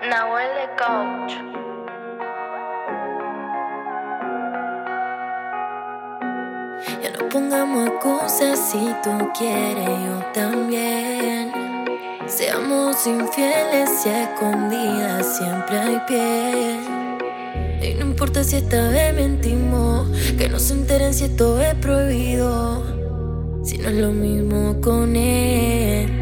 Nahuel de Coach. Ya no pongamos excusas, si tú quieres, yo también. Seamos infieles y a escondidas, siempre hay piel. Y no importa si esta vez mentimos, que no se enteren si esto es prohibido. Si no es lo mismo con él.